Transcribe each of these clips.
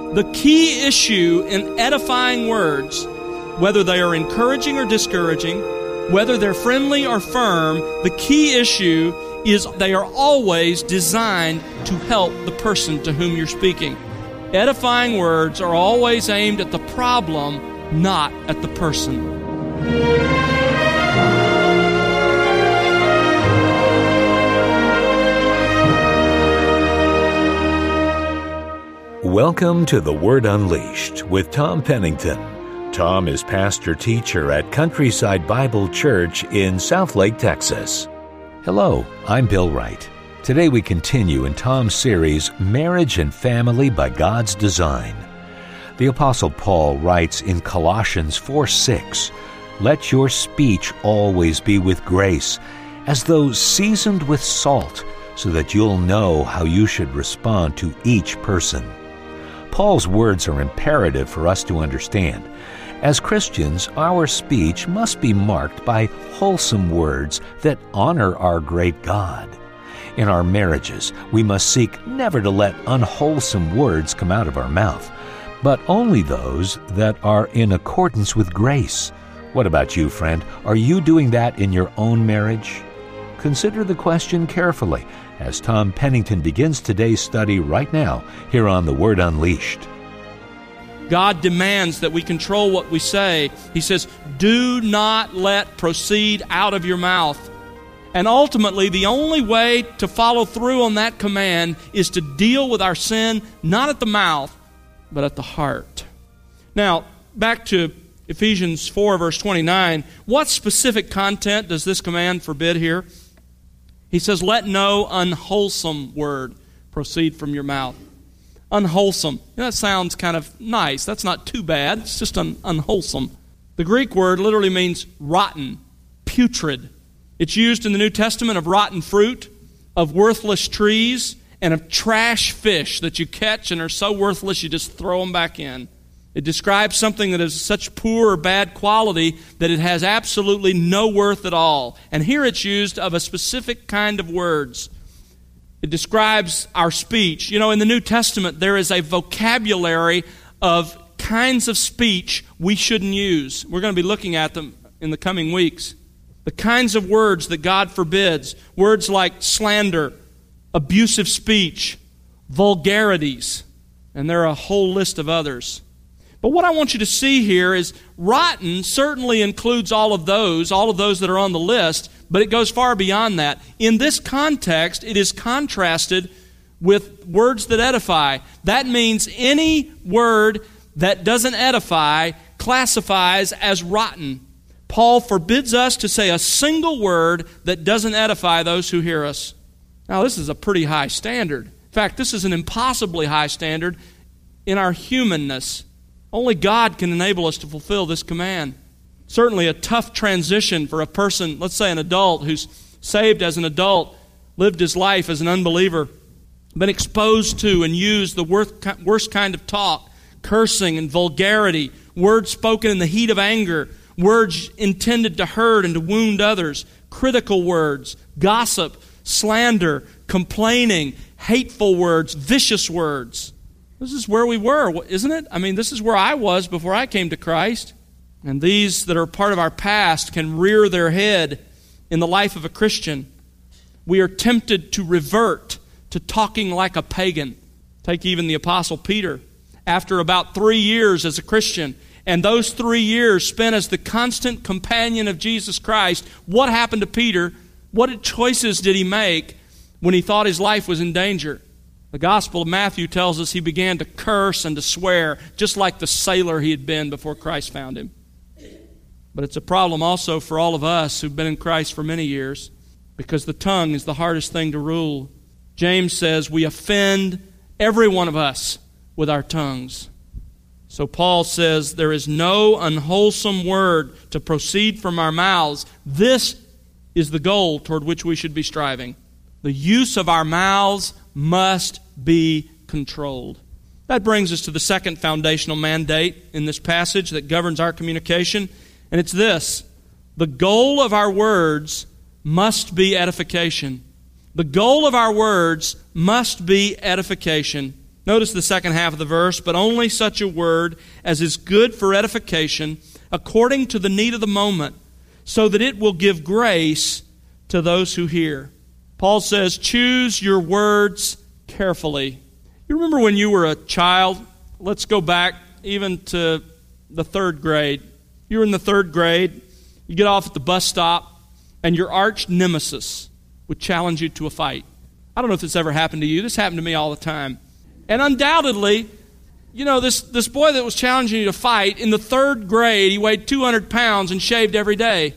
The key issue in edifying words, whether they are encouraging or discouraging, whether they're friendly or firm, the key issue is they are always designed to help the person to whom you're speaking. Edifying words are always aimed at the problem, not at the person. Welcome to The Word Unleashed with Tom Pennington. Tom is pastor-teacher at Countryside Bible Church in Southlake, Texas. Hello, I'm Bill Wright. Today we continue in Tom's series, Marriage and Family by God's Design. The Apostle Paul writes in Colossians 4:6, "Let your speech always be with grace, as though seasoned with salt, so that you'll know how you should respond to each person." Paul's words are imperative for us to understand. As Christians, our speech must be marked by wholesome words that honor our great God. In our marriages, we must seek never to let unwholesome words come out of our mouth, but only those that are in accordance with grace. What about you, friend? Are you doing that in your own marriage? Consider the question carefully as Tom Pennington begins today's study right now here on The Word Unleashed. God demands that we control what we say. He says, do not let proceed out of your mouth. And ultimately, the only way to follow through on that command is to deal with our sin, not at the mouth, but at the heart. Now, back to Ephesians 4, verse 29. What specific content does this command forbid here? He says, let no unwholesome word proceed from your mouth. Unwholesome. That sounds kind of nice. That's not too bad. It's just unwholesome. The Greek word literally means rotten, putrid. It's used in the New Testament of rotten fruit, of worthless trees, and of trash fish that you catch and are so worthless you just throw them back in. It describes something that is such poor or bad quality that it has absolutely no worth at all. And here it's used of a specific kind of words. It describes our speech. You know, in the New Testament, there is a vocabulary of kinds of speech we shouldn't use. We're going to be looking at them in the coming weeks. The kinds of words that God forbids. Words like slander, abusive speech, vulgarities, and there are a whole list of others. But what I want you to see here is rotten certainly includes all of those that are on the list, but it goes far beyond that. In this context, it is contrasted with words that edify. That means any word that doesn't edify classifies as rotten. Paul forbids us to say a single word that doesn't edify those who hear us. Now, this is a pretty high standard. In fact, this is an impossibly high standard in our humanness. Only God can enable us to fulfill this command. Certainly a tough transition for a person, let's say an adult, who's saved as an adult, lived his life as an unbeliever, been exposed to and used the worst kind of talk, cursing and vulgarity, words spoken in the heat of anger, words intended to hurt and to wound others, critical words, gossip, slander, complaining, hateful words, vicious words. This is where we were, isn't it? I mean, this is where I was before I came to Christ. And these that are part of our past can rear their head in the life of a Christian. We are tempted to revert to talking like a pagan. Take even the Apostle Peter. After about 3 years as a Christian, and those 3 years spent as the constant companion of Jesus Christ, what happened to Peter? What choices did he make when he thought his life was in danger? The Gospel of Matthew tells us he began to curse and to swear, just like the sailor he had been before Christ found him. But it's a problem also for all of us who've been in Christ for many years, because the tongue is the hardest thing to rule. James says we offend every one of us with our tongues. So Paul says there is no unwholesome word to proceed from our mouths. This is the goal toward which we should be striving. The use of our mouths must be controlled. That brings us to the second foundational mandate in this passage that governs our communication, and it's this: the goal of our words must be edification. The goal of our words must be edification. Notice the second half of the verse, but only such a word as is good for edification, according to the need of the moment, so that it will give grace to those who hear. Paul says, choose your words carefully. You remember when you were a child? Let's go back even to the third grade. You were in the third grade, you get off at the bus stop, and your arch nemesis would challenge you to a fight. I don't know if this ever happened to you. This happened to me all the time. And undoubtedly, this boy that was challenging you to fight, in the third grade, he weighed 200 pounds and shaved every day.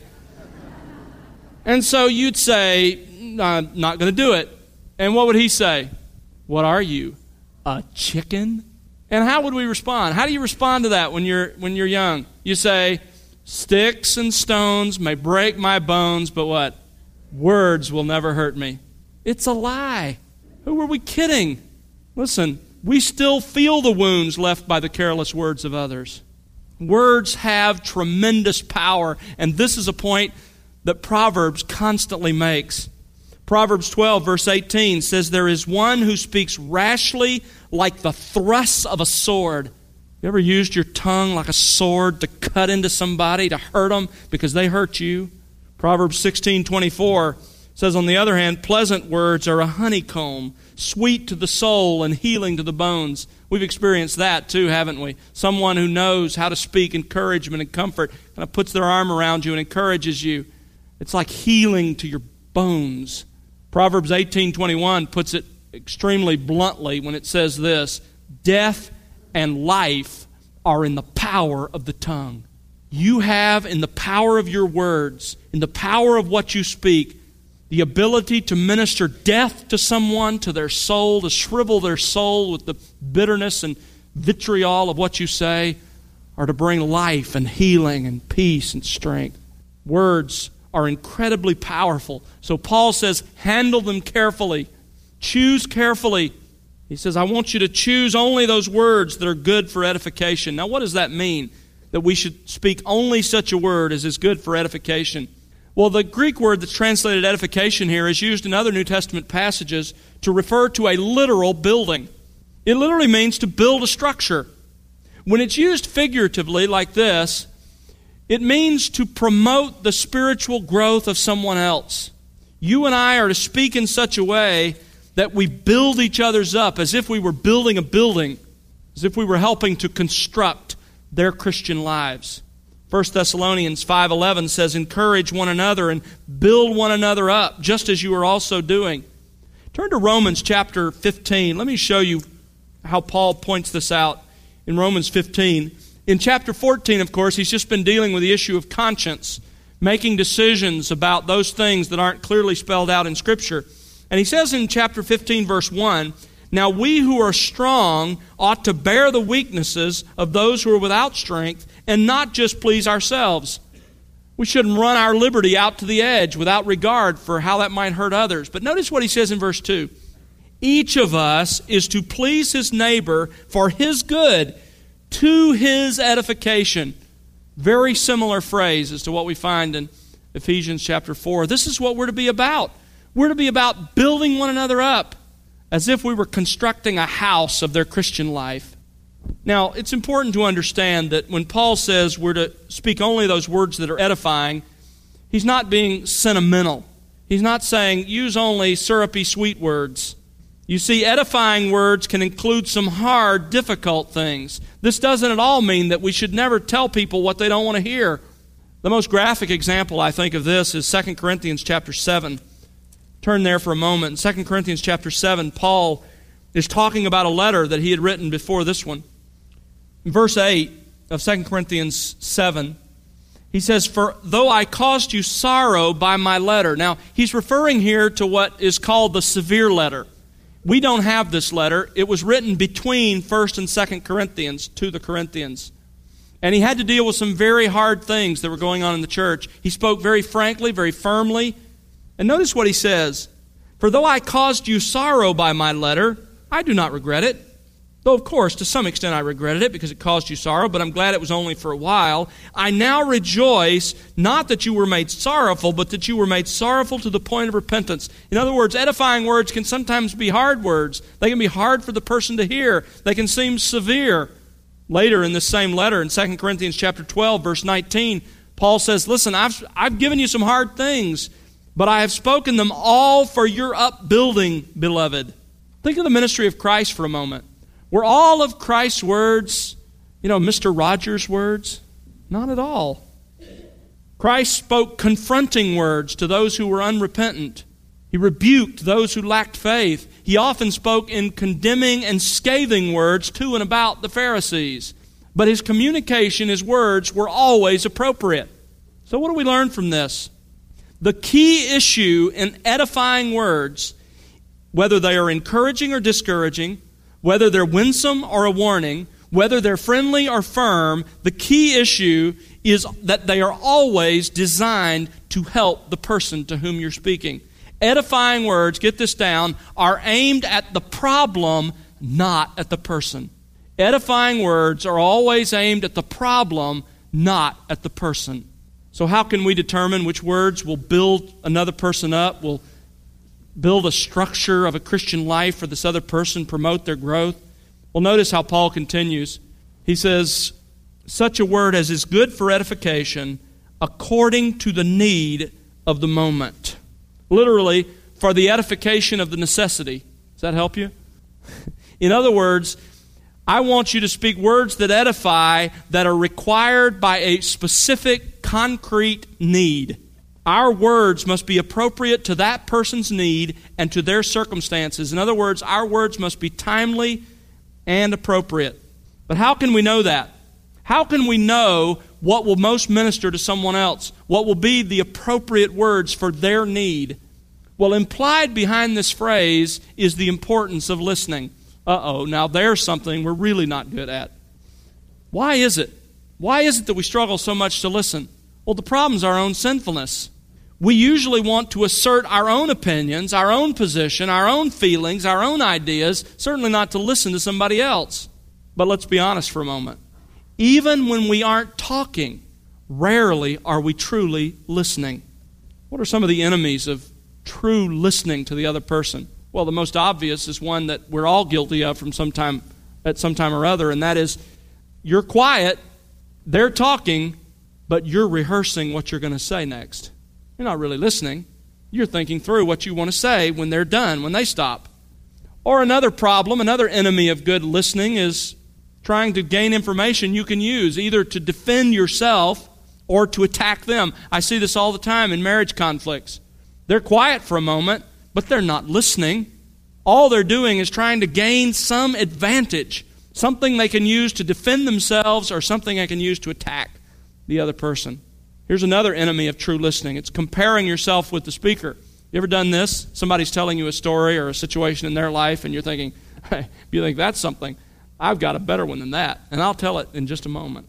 And so you'd say, I'm not going to do it. And what would he say? What are you, a chicken? And how would we respond? How do you respond to that when you're young? You say, sticks and stones may break my bones, but what? Words will never hurt me. It's a lie. Who are we kidding? Listen, we still feel the wounds left by the careless words of others. Words have tremendous power, and this is a point that Proverbs constantly makes. Proverbs 12, verse 18 says, there is one who speaks rashly like the thrusts of a sword. You ever used your tongue like a sword to cut into somebody, to hurt them because they hurt you? Proverbs 16:24 says, on the other hand, pleasant words are a honeycomb, sweet to the soul and healing to the bones. We've experienced that too, haven't we? Someone who knows how to speak encouragement and comfort kind of puts their arm around you and encourages you. It's like healing to your bones. Proverbs 18:21 puts it extremely bluntly when it says this, death and life are in the power of the tongue. You have, in the power of your words, in the power of what you speak, the ability to minister death to someone, to their soul, to shrivel their soul with the bitterness and vitriol of what you say, or to bring life and healing and peace and strength. Words are incredibly powerful. So Paul says, handle them carefully. Choose carefully. He says, I want you to choose only those words that are good for edification. Now, what does that mean? That we should speak only such a word as is good for edification? Well, the Greek word that's translated edification here is used in other New Testament passages to refer to a literal building. It literally means to build a structure. When it's used figuratively like this, it means to promote the spiritual growth of someone else. You and I are to speak in such a way that we build each other's up as if we were building a building, as if we were helping to construct their Christian lives. 1 Thessalonians 5:11 says, encourage one another and build one another up, just as you are also doing. Turn to Romans chapter 15. Let me show you how Paul points this out in Romans 15. In chapter 14, of course, he's just been dealing with the issue of conscience, making decisions about those things that aren't clearly spelled out in Scripture. And he says in chapter 15, verse 1, now we who are strong ought to bear the weaknesses of those who are without strength and not just please ourselves. We shouldn't run our liberty out to the edge without regard for how that might hurt others. But notice what he says in verse 2. Each of us is to please his neighbor for his good, to his edification. Very similar phrase as to what we find in Ephesians chapter 4. This is what we're to be about. We're to be about building one another up as if we were constructing a house of their Christian life. Now, it's important to understand that when Paul says we're to speak only those words that are edifying, he's not being sentimental. He's not saying use only syrupy sweet words. You see, edifying words can include some hard, difficult things. This doesn't at all mean that we should never tell people what they don't want to hear. The most graphic example, I think, of this is 2 Corinthians chapter 7. Turn there for a moment. In 2 Corinthians chapter 7, Paul is talking about a letter that he had written before this one. In verse 8 of 2 Corinthians 7, he says, for though I caused you sorrow by my letter. Now, he's referring here to what is called the severe letter. We don't have this letter. It was written between 1 and 2 Corinthians to the Corinthians. And he had to deal with some very hard things that were going on in the church. He spoke very frankly, very firmly. And notice what he says. For though I caused you sorrow by my letter, I do not regret it. Though, of course, to some extent I regretted it because it caused you sorrow, but I'm glad it was only for a while. I now rejoice, not that you were made sorrowful, but that you were made sorrowful to the point of repentance. In other words, edifying words can sometimes be hard words. They can be hard for the person to hear. They can seem severe. Later in this same letter, in 2 Corinthians chapter 12, verse 19, Paul says, listen, I've given you some hard things, but I have spoken them all for your upbuilding, beloved. Think of the ministry of Christ for a moment. Were all of Christ's words, Mr. Rogers' words? Not at all. Christ spoke confronting words to those who were unrepentant. He rebuked those who lacked faith. He often spoke in condemning and scathing words to and about the Pharisees. But his communication, his words, were always appropriate. So what do we learn from this? The key issue in edifying words, whether they are encouraging or discouraging, whether they're winsome or a warning, whether they're friendly or firm, the key issue is that they are always designed to help the person to whom you're speaking. Edifying words, get this down, are aimed at the problem, not at the person. Edifying words are always aimed at the problem, not at the person. So how can we determine which words will build another person up, will build a structure of a Christian life for this other person, promote their growth? Well, notice how Paul continues. He says, such a word as is good for edification according to the need of the moment. Literally, for the edification of the necessity. Does that help you? In other words, I want you to speak words that edify, that are required by a specific, concrete need. Our words must be appropriate to that person's need and to their circumstances. In other words, our words must be timely and appropriate. But how can we know that? How can we know what will most minister to someone else? What will be the appropriate words for their need? Well, implied behind this phrase is the importance of listening. Now there's something we're really not good at. Why is it? Why is it that we struggle so much to listen? Well, the problem's our own sinfulness. We usually want to assert our own opinions, our own position, our own feelings, our own ideas, certainly not to listen to somebody else. But let's be honest for a moment. Even when we aren't talking, rarely are we truly listening. What are some of the enemies of true listening to the other person? Well, the most obvious is one that we're all guilty of at some time or other, and that is you're quiet, they're talking, but you're rehearsing what you're going to say next. You're not really listening. You're thinking through what you want to say when they're done, when they stop. Or another problem, another enemy of good listening is trying to gain information you can use, either to defend yourself or to attack them. I see this all the time in marriage conflicts. They're quiet for a moment, but they're not listening. All they're doing is trying to gain some advantage, something they can use to defend themselves or something they can use to attack the other person. Here's another enemy of true listening. It's comparing yourself with the speaker. You ever done this? Somebody's telling you a story or a situation in their life, and you're thinking, hey, if you think that's something, I've got a better one than that, and I'll tell it in just a moment.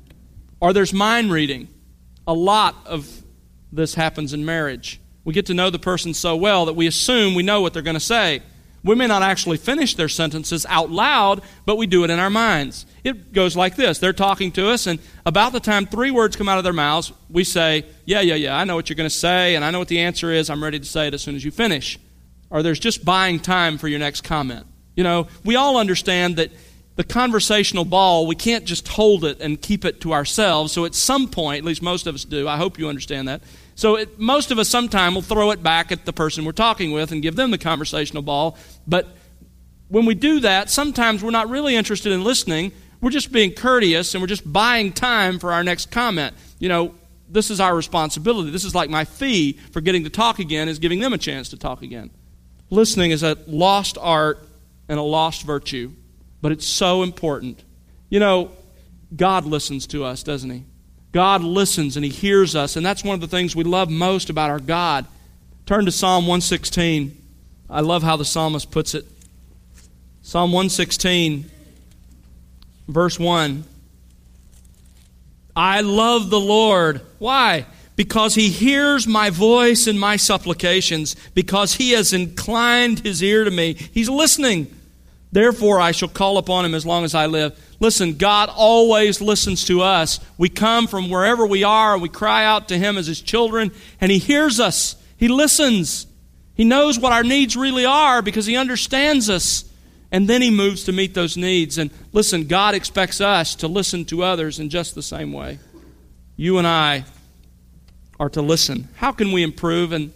Or there's mind reading. A lot of this happens in marriage. We get to know the person so well that we assume we know what they're going to say. We may not actually finish their sentences out loud, but we do it in our minds. It goes like this. They're talking to us, and about the time 3 words come out of their mouths, we say, yeah, I know what you're going to say, and I know what the answer is. I'm ready to say it as soon as you finish. Or there's just buying time for your next comment. We all understand that the conversational ball, we can't just hold it and keep it to ourselves. So at some point, at least most of us do, I hope you understand that. So most of us sometime will throw it back at the person we're talking with and give them the conversational ball. But when we do that, sometimes we're not really interested in listening. We're just being courteous and we're just buying time for our next comment. This is our responsibility. This is like my fee for getting to talk again, is giving them a chance to talk again. Listening is a lost art and a lost virtue, but it's so important. God listens to us, doesn't He? God listens and He hears us, and that's one of the things we love most about our God. Turn to Psalm 116. I love how the psalmist puts it. Psalm 116, verse 1. I love the Lord. Why? Because He hears my voice and my supplications, because He has inclined His ear to me. He's listening. Therefore I shall call upon him as long as I live. Listen, God always listens to us. We come from wherever we are, and we cry out to him as his children, and he hears us. He listens. He knows what our needs really are because he understands us. And then he moves to meet those needs. And listen, God expects us to listen to others in just the same way. You and I are to listen. How can we improve? And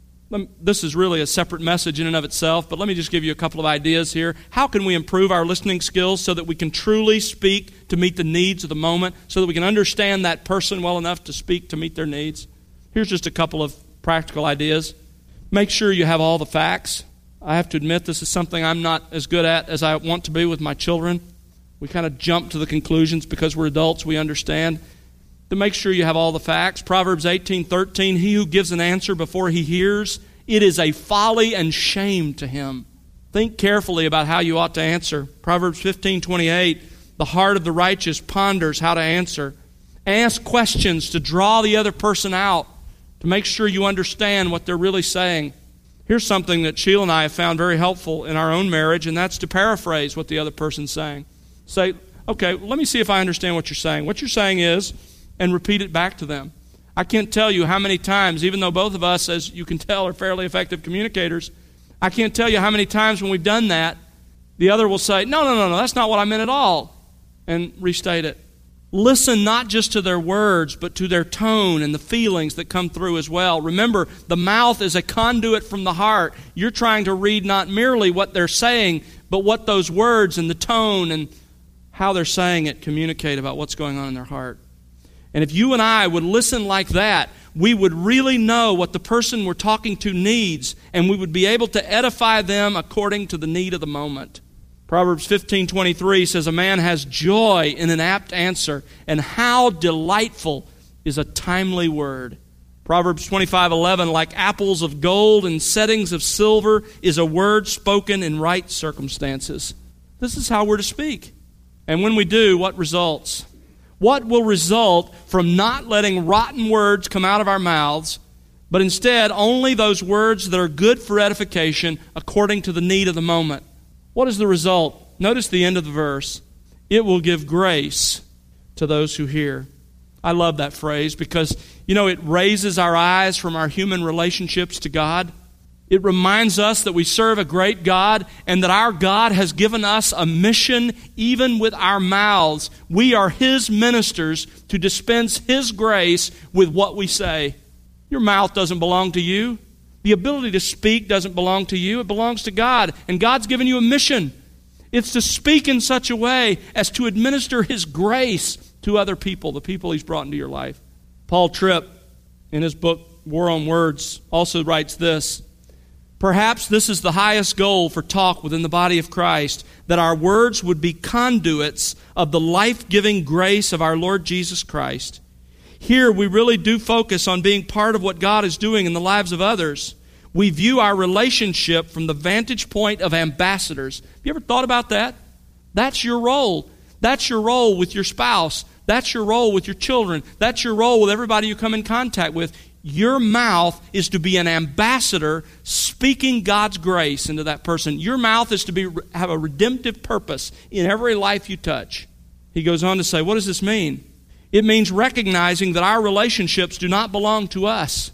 this is really a separate message in and of itself, but let me just give you a couple of ideas here. How can we improve our listening skills so that we can truly speak to meet the needs of the moment, so that we can understand that person well enough to speak to meet their needs? Here's just a couple of practical ideas. Make sure you have all the facts. I have to admit this is something I'm not as good at as I want to be with my children. We kind of jump to the conclusions because we're adults, we understand. To make sure you have all the facts. Proverbs 18:13, he who gives an answer before he hears, it is a folly and shame to him. Think carefully about how you ought to answer. Proverbs 15:28, the heart of the righteous ponders how to answer. Ask questions to draw the other person out, to make sure you understand what they're really saying. Here's something that Sheila and I have found very helpful in our own marriage, and that's to paraphrase what the other person's saying. Say, okay, let me see if I understand what you're saying. What you're saying is, and repeat it back to them. I can't tell you how many times, even though both of us, as you can tell, are fairly effective communicators, I can't tell you how many times when we've done that, the other will say, no, that's not what I meant at all, and restate it. Listen not just to their words, but to their tone and the feelings that come through as well. Remember, the mouth is a conduit from the heart. You're trying to read not merely what they're saying, but what those words and the tone and how they're saying it communicate about what's going on in their heart. And if you and I would listen like that, we would really know what the person we're talking to needs, and we would be able to edify them according to the need of the moment. Proverbs 15:23 says, a man has joy in an apt answer, and how delightful is a timely word. Proverbs 25:11, like apples of gold and settings of silver is a word spoken in right circumstances. This is how we're to speak. And when we do, what results? What will result from not letting rotten words come out of our mouths, but instead only those words that are good for edification according to the need of the moment? What is the result? Notice the end of the verse. It will give grace to those who hear. I love that phrase because, it raises our eyes from our human relationships to God. It reminds us that we serve a great God and that our God has given us a mission even with our mouths. We are His ministers to dispense His grace with what we say. Your mouth doesn't belong to you. The ability to speak doesn't belong to you. It belongs to God. And God's given you a mission. It's to speak in such a way as to administer His grace to other people, the people He's brought into your life. Paul Tripp, in his book War on Words, also writes this. Perhaps this is the highest goal for talk within the body of Christ, that our words would be conduits of the life-giving grace of our Lord Jesus Christ. Here we really do focus on being part of what God is doing in the lives of others. We view our relationship from the vantage point of ambassadors. Have you ever thought about that? That's your role. That's your role with your spouse. That's your role with your children. That's your role with everybody you come in contact with. Your mouth is to be an ambassador speaking God's grace into that person. Your mouth is to have a redemptive purpose in every life you touch. He goes on to say, what does this mean? It means recognizing that our relationships do not belong to us.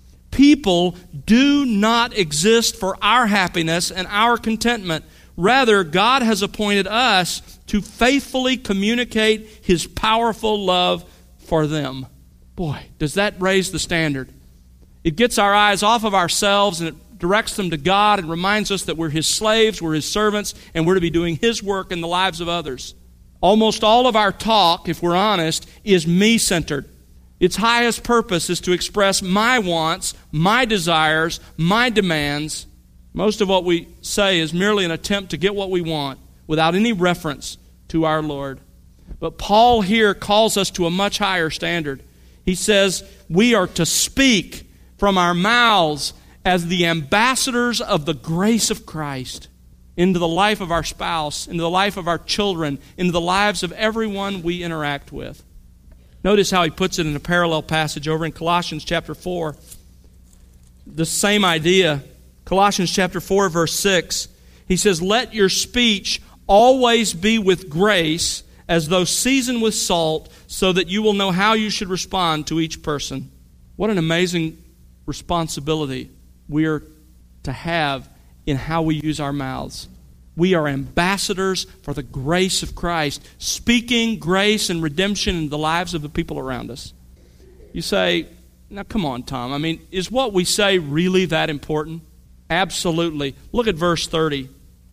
People do not exist for our happiness and our contentment. Rather, God has appointed us to faithfully communicate His powerful love for them. Boy, does that raise the standard. It gets our eyes off of ourselves and it directs them to God and reminds us that we're His slaves, we're His servants, and we're to be doing His work in the lives of others. Almost all of our talk, if we're honest, is me-centered. Its highest purpose is to express my wants, my desires, my demands. Most of what we say is merely an attempt to get what we want without any reference to our Lord. But Paul here calls us to a much higher standard. He says we are to speak from our mouths as the ambassadors of the grace of Christ into the life of our spouse, into the life of our children, into the lives of everyone we interact with. Notice how he puts it in a parallel passage over in Colossians chapter 4. The same idea. Colossians chapter 4, verse 6. He says, let your speech always be with grace, as though seasoned with salt, so that you will know how you should respond to each person. What an amazing responsibility we are to have in how we use our mouths. We are ambassadors for the grace of Christ, speaking grace and redemption in the lives of the people around us. You say, now come on, Tom. I mean, is what we say really that important? Absolutely. Look at verse 30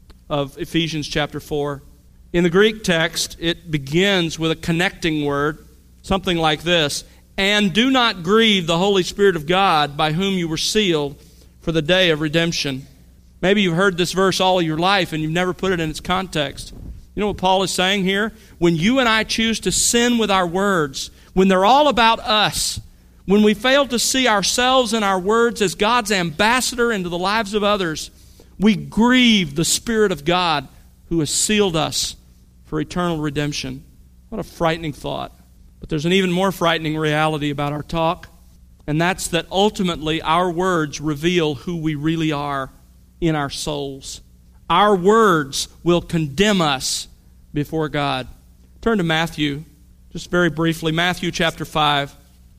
of Ephesians chapter 4. In the Greek text, it begins with a connecting word, something like this: and do not grieve the Holy Spirit of God, by whom you were sealed for the day of redemption. Maybe you've heard this verse all of your life and you've never put it in its context. You know what Paul is saying here? When you and I choose to sin with our words, when they're all about us, when we fail to see ourselves and our words as God's ambassador into the lives of others, we grieve the Spirit of God who has sealed us for eternal redemption. What a frightening thought. But there's an even more frightening reality about our talk, and that's that ultimately our words reveal who we really are in our souls. Our words will condemn us before God. Turn to Matthew, just very briefly. Matthew chapter 5,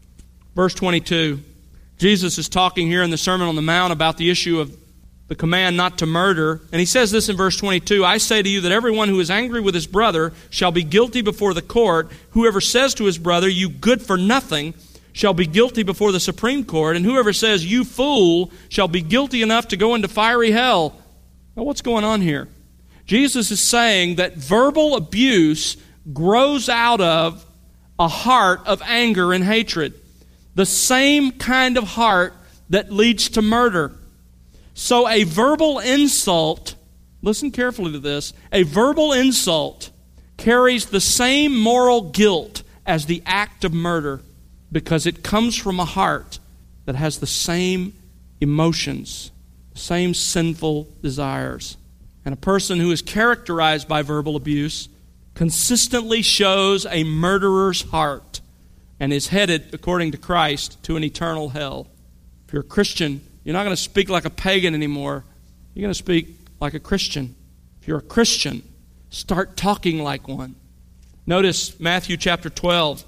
verse 22. Jesus is talking here in the Sermon on the Mount about the issue of the command not to murder. And he says this in verse 22, I say to you that everyone who is angry with his brother shall be guilty before the court. Whoever says to his brother, you good for nothing, shall be guilty before the Supreme Court. And whoever says, you fool, shall be guilty enough to go into fiery hell. Now what's going on here? Jesus is saying that verbal abuse grows out of a heart of anger and hatred. The same kind of heart that leads to murder. So a verbal insult, listen carefully to this, a verbal insult carries the same moral guilt as the act of murder because it comes from a heart that has the same emotions, the same sinful desires. And a person who is characterized by verbal abuse consistently shows a murderer's heart and is headed, according to Christ, to an eternal hell. If you're a Christian, you're not going to speak like a pagan anymore. You're going to speak like a Christian. If you're a Christian, start talking like one. Notice Matthew chapter 12.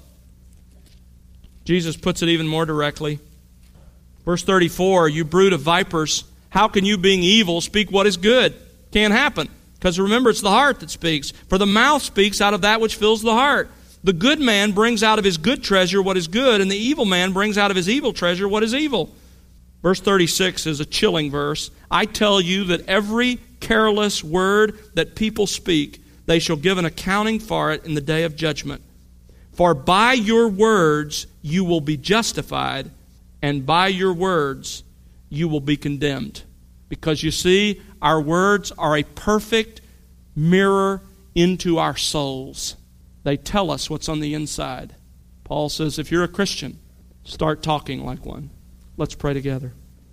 Jesus puts it even more directly. Verse 34, you brood of vipers, how can you, being evil, speak what is good? Can't happen. Because remember, it's the heart that speaks. For the mouth speaks out of that which fills the heart. The good man brings out of his good treasure what is good, and the evil man brings out of his evil treasure what is evil. Verse 36 is a chilling verse. I tell you that every careless word that people speak, they shall give an accounting for it in the day of judgment. For by your words you will be justified, and by your words you will be condemned. Because you see, our words are a perfect mirror into our souls. They tell us what's on the inside. Paul says, if you're a Christian, start talking like one. Let's pray together.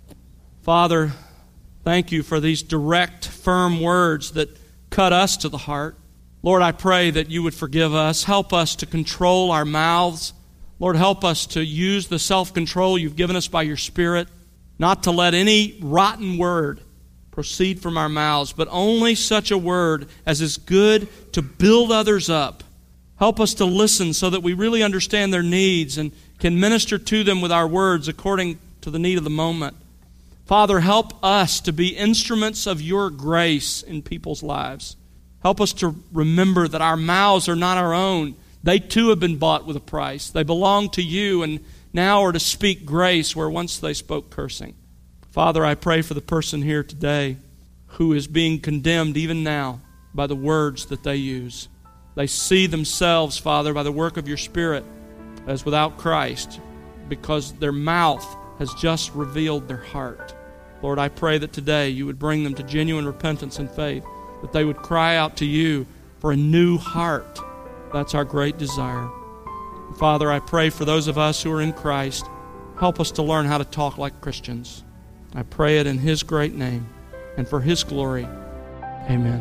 Father, thank you for these direct, firm words that cut us to the heart. Lord, I pray that you would forgive us. Help us to control our mouths. Lord, help us to use the self-control you've given us by your Spirit, not to let any rotten word proceed from our mouths, but only such a word as is good to build others up. Help us to listen so that we really understand their needs and can minister to them with our words according to the need of the moment. Father, help us to be instruments of your grace in people's lives. Help us to remember that our mouths are not our own. They too have been bought with a price. They belong to you and now are to speak grace where once they spoke cursing. Father, I pray for the person here today who is being condemned even now by the words that they use. They see themselves, Father, by the work of your Spirit as without Christ because their mouth has just revealed their heart. Lord, I pray that today you would bring them to genuine repentance and faith, that they would cry out to you for a new heart. That's our great desire. Father, I pray for those of us who are in Christ, help us to learn how to talk like Christians. I pray it in His great name and for His glory. Amen.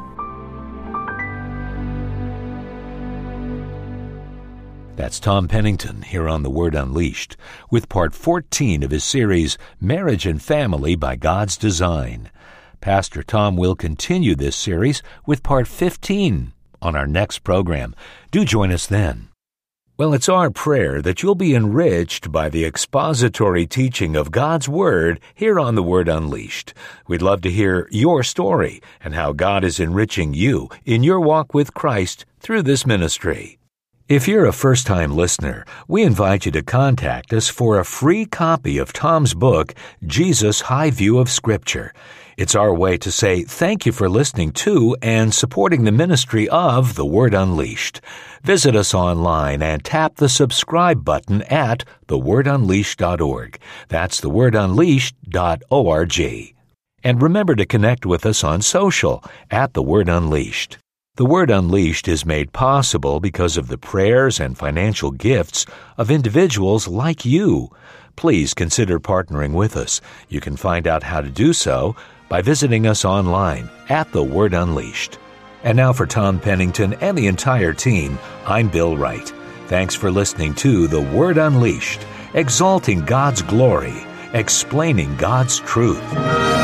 That's Tom Pennington here on The Word Unleashed with part 14 of his series, Marriage and Family by God's Design. Pastor Tom will continue this series with part 15 on our next program. Do join us then. Well, it's our prayer that you'll be enriched by the expository teaching of God's Word here on The Word Unleashed. We'd love to hear your story and how God is enriching you in your walk with Christ through this ministry. If you're a first-time listener, we invite you to contact us for a free copy of Tom's book, Jesus' High View of Scripture. It's our way to say thank you for listening to and supporting the ministry of The Word Unleashed. Visit us online and tap the subscribe button at thewordunleashed.org. That's thewordunleashed.org. And remember to connect with us on social at The Word Unleashed. The Word Unleashed is made possible because of the prayers and financial gifts of individuals like you. Please consider partnering with us. You can find out how to do so by visiting us online at The Word Unleashed. And now for Tom Pennington and the entire team, I'm Bill Wright. Thanks for listening to The Word Unleashed, exalting God's glory, explaining God's truth.